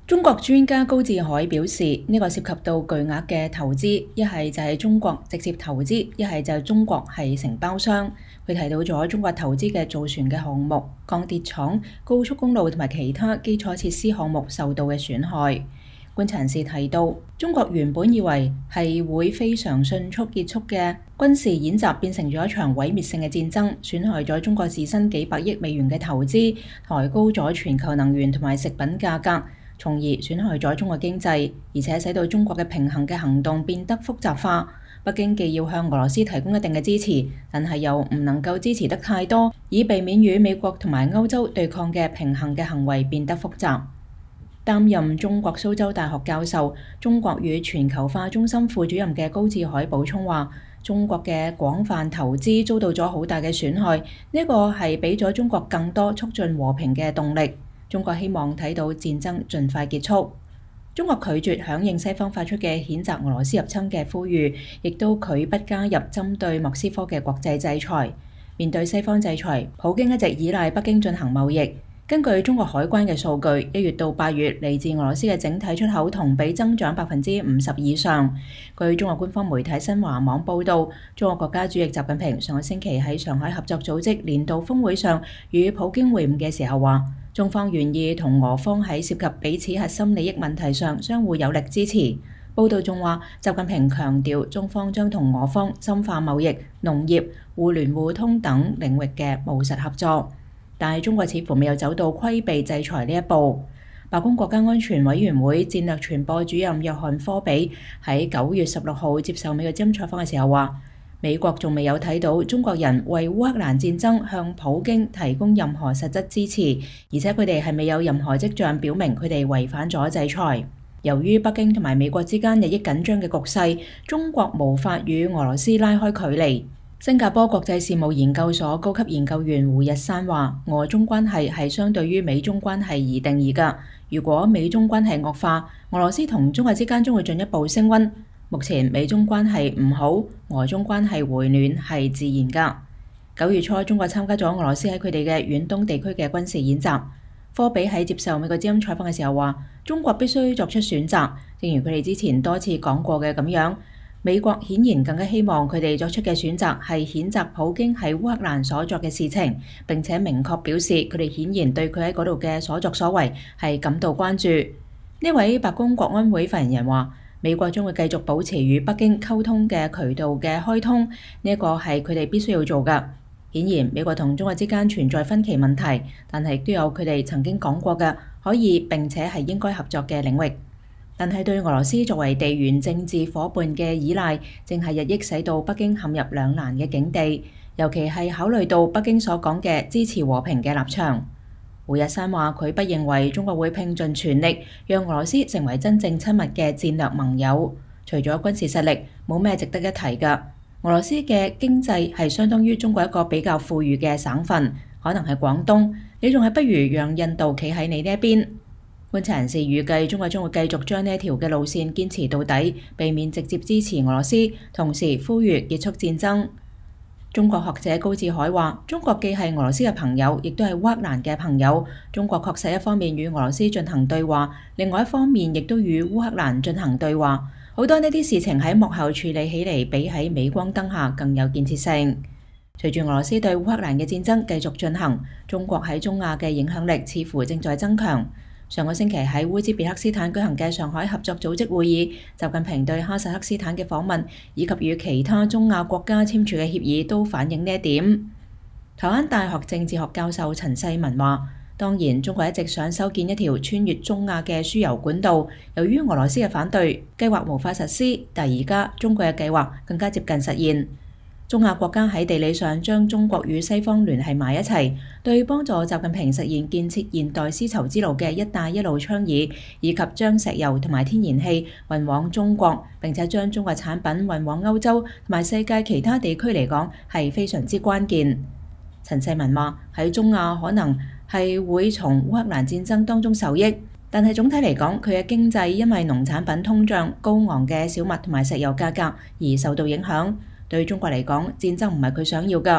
中國專家高志海表示，呢個涉及到巨額嘅投資，一係就係中國直接投資，一係就係中國係承包商。佢提到咗中國投資嘅造船嘅項目、鋼鐵廠、高速公路同埋其他基礎設施項目受到嘅損害。觀察人士提到，中國原本以為係會非常迅速結束嘅軍事演習，變成咗一場毀滅性嘅戰爭，損害咗中國自身幾百億美元嘅投資，抬高咗全球能源同埋食品價格，從而損害咗中國經濟，而且使到中國嘅平衡嘅行動變得複雜化。北京既要向俄羅斯提供一定嘅支持，但係又唔能夠支持得太多，以避免與美國同埋歐洲對抗嘅平衡嘅行為變得複雜。擔任中國蘇州大學教授、中國與全球化中心副主任嘅高志海補充話，中國嘅廣泛投資遭到咗好大嘅損害，呢個係俾咗中國更多促進和平嘅動力。中國希望睇到戰爭盡快結束。中國拒絕響應西方發出嘅譴責俄羅斯入侵嘅呼籲，亦都拒不加入針對莫斯科嘅國際制裁。面對西方制裁，普京一直依賴北京進行貿易。根據中國海關嘅數據，1月到8月嚟自俄羅斯嘅整體出口同比增長50%以上。據中國官方媒體新華網報導，中國國家主席習近平上個星期喺上海合作組織年度峰會上與普京會晤嘅時候話，中方願意同俄方喺涉及彼此核心利益問題上相互有力支持。報導仲話，習近平強調中方將同俄方深化貿易、農業、互聯互通等領域嘅務實合作。但係中國似乎未有走到規避制裁呢一步。白宮國家安全委員會戰略傳播主任約翰科比喺9月16號接受美國之音採訪嘅時候話，美國仲未有睇到中國人為烏克蘭戰爭向普京提供任何實質支持，而且佢哋係未有任何跡象表明佢哋違反咗制裁。由於北京同埋美國之間日益緊張嘅局勢，中國無法與俄羅斯拉開距離。新加坡國際事務研究所高級研究員胡日山話，俄中關係係相對於美中關係而定義㗎。如果美中關係惡化，俄羅斯同中國之間將會進一步升溫。目前美中關係唔好，俄中關係回暖係自然㗎。9月初，中國參加咗俄羅斯喺佢哋嘅遠東地區嘅軍事演習。科比喺接受美國之音採訪嘅時候話，中國必須作出選擇，正如佢哋之前多次講過嘅咁樣。美國顯然更加希望佢哋作出嘅選擇係譴責普京喺烏克蘭所作嘅事情，並且明確表示佢哋顯然對佢喺嗰度嘅所作所為係感到關注。呢位白宮國安會發言人話，美國將會繼續保持與北京溝通嘅渠道嘅開通，呢一個係佢哋必須要做㗎。顯然美國同中國之間存在分歧問題，但係亦都有佢哋曾經講過嘅可以並且係應該合作嘅領域。但係對俄羅斯作為地緣政治夥伴嘅依賴，正係日益使到北京陷入兩難嘅境地，尤其係考慮到北京所講嘅支持和平嘅立場。胡日山話：佢不認為中國會拼盡全力讓俄羅斯成為真正親密嘅戰略盟友。除咗軍事實力，冇咩值得一提㗎。俄羅斯嘅經濟係相當於中國一個比較富裕嘅省份，可能係廣東，你仲係不如讓印度企喺你呢一邊。觀察人士預計，中國將會繼續將呢一條嘅路線堅持到底，避免直接支持俄羅斯，同時呼籲結束戰爭。中國學者高志海話：中國既係俄羅斯嘅朋友，亦都係烏克蘭嘅朋友。中國確實一方面與俄羅斯進行對話，另外一方面亦都與烏克蘭進行對話。好多呢啲事情喺幕後處理起嚟，比喺鎂光燈下更有建設性。隨住俄羅斯對烏克蘭嘅戰爭繼續進行，中國喺中亞嘅影響力似乎正在增強。上個星期喺烏茲別克斯坦舉行嘅上海合作組織會議，習近平對哈薩克斯坦嘅訪問，以及與其他中亞國家簽署嘅協議，都反映呢一點。台灣大學政治學教授陳世文話：當然，中國一直想修建一條穿越中亞嘅輸油管道，由於俄羅斯嘅反對，計劃無法實施。但而家中國嘅計劃更加接近實現。中亞國家喺地理上將中國與西方聯繫埋一齊，對幫助習近平實現建設現代絲綢之路嘅一帶一路倡議，以及將石油同埋天然氣運往中國，並且將中國產品運往歐洲同埋世界其他地區嚟講，係非常之關鍵。陳世文話：喺中亞可能係會從烏克蘭戰爭當中受益，但係總體嚟講，佢嘅經濟因為農產品通脹、高昂嘅小麥同埋石油價格而受到影響。對中國嚟講，戰爭唔係佢想要㗎。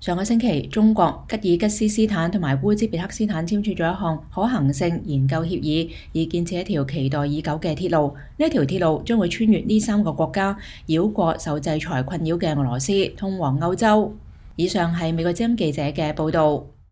上個星期，中國、吉爾吉斯斯坦同埋烏茲別克斯坦簽署咗一項可行性研究協議，以建設一條期待已久嘅鐵路。呢一條鐵路將會穿越呢3個國家，繞過受制裁困擾嘅俄羅斯，通往歐洲。以上係美國之音記者嘅報導。